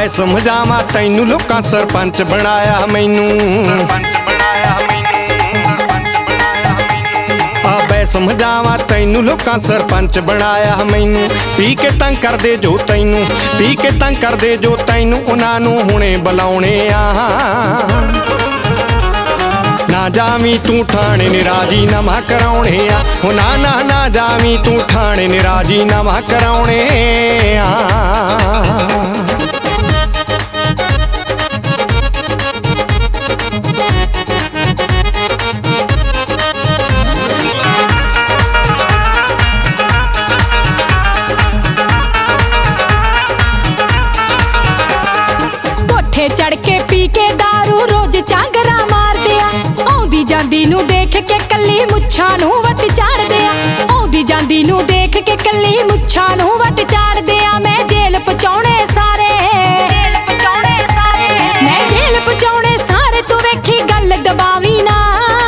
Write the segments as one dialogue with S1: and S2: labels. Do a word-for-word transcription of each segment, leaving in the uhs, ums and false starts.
S1: मैं समझावा तैनू लोकां सरपंच बनाया मैनू समझावा तैनू लोकां सरपंच बनाया मैनू पी के तंग कर दे जो तैनू पी के तंग कर दे जो तैनू उन्हां नू हुणे बुलाउणे आ ना जावी तू ठाणे ने राजीनामा कराउणे आ हो ना ना ना जावी तू ठाणे ने राजीनामा कराउणे आ
S2: चढ़ के पी के दारू रोज चांगरा मार दिया आउंदी जांदी नू देख के कल्ली मुच्छां नू वट चाड़ दिया आउंदी जांदी नू देख के कल्ली मुच्छां नू वट चाड़ दिया मैं जेल पहुंचाउने सारे मैं जेल पहुंचाउने सारे तू वेखी गल दबावी ना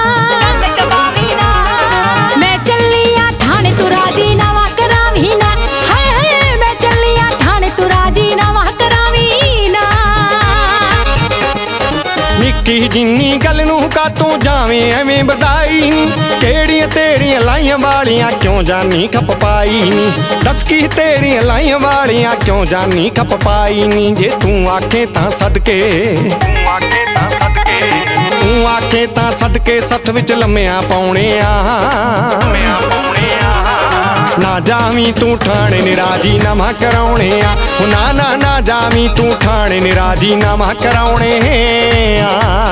S2: मैं चली आ ठाणे तू राजीनामा करावी ना हाय हाय मैं चली आ ठाणे तू राजीनामा करावी ना
S1: निक्की जिन्नी गल नू कातों जावे एवें बधाई केड़ियां तेरियां लाइयां वालियां क्यों जानी खप पाई नी दस की तेरियां लाइयां वालियां क्यों जानी खप पाई नी जे तू आखे तां सदके तू आखे तां सदके सथ विच लम्मिया पाउणे आ ना जावी तू ठाणे ने राजीनामा कराउणे आ ना ना ना जावी तू ठाणे ने राजीनामा कराउणे आ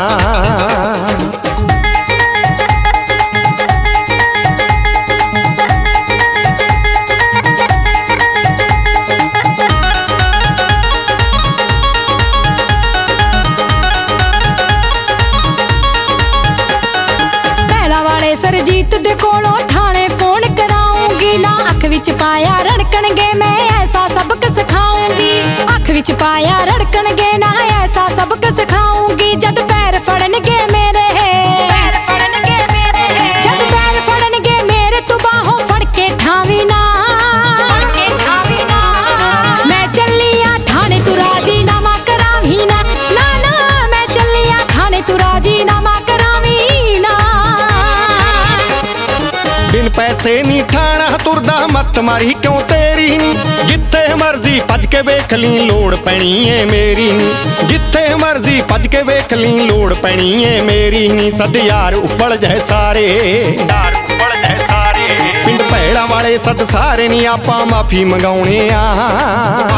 S2: सरजीत दे कोलों ठाणे फोन कराऊंगी ना अख विच पाया रड़कणगे मैं ऐसा सबक सिखाऊंगी अख विच पाया रड़कणगे ना ऐसा सबक सिखाऊंगी जद पैर फड़नगे मेरे जद पैर फड़नगे मेरे तू बाहों फड़ के ठावी ना मैं चली आ ठाणे तू राजीनामा करावी ना ना ना मैं चली आ ठाणे तू राजीनामा करावी ना
S1: बिन पैसे नी ठाणा तुरदा मत मारी क्यों तेरी नी जिथे मर्जी भज के वेख ली लोड़ पैनी है मेरी नी जिथे मर्जी भज के वेख ली लोड़ पैनी है मेरी नी सद यार उबल जाए सारे पिंड भैड़ा वाले सद सारे नी आपां माफी मंगाउणे आ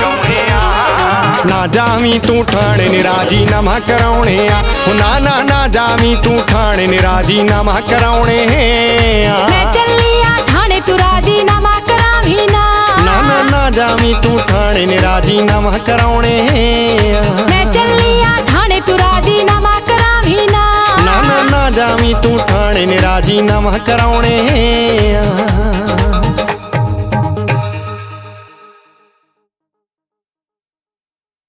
S1: ना जावी तू ठाणे ने राजीनामा कराउणे आ ना ना ना जावी तू ठाणे ने राजीनामा कराउणे आ
S2: मैं चली आ ठाणे तू राजीनामा करावी ना
S1: ना ना ना जावी तू ठाणे ने राजीनामा कराउणे आ
S2: मैं चली आ ठाणे तू राजीनामा करावी ना
S1: ना ना ना जावी तू ठाणे ने राजीनामा कराउणे आ।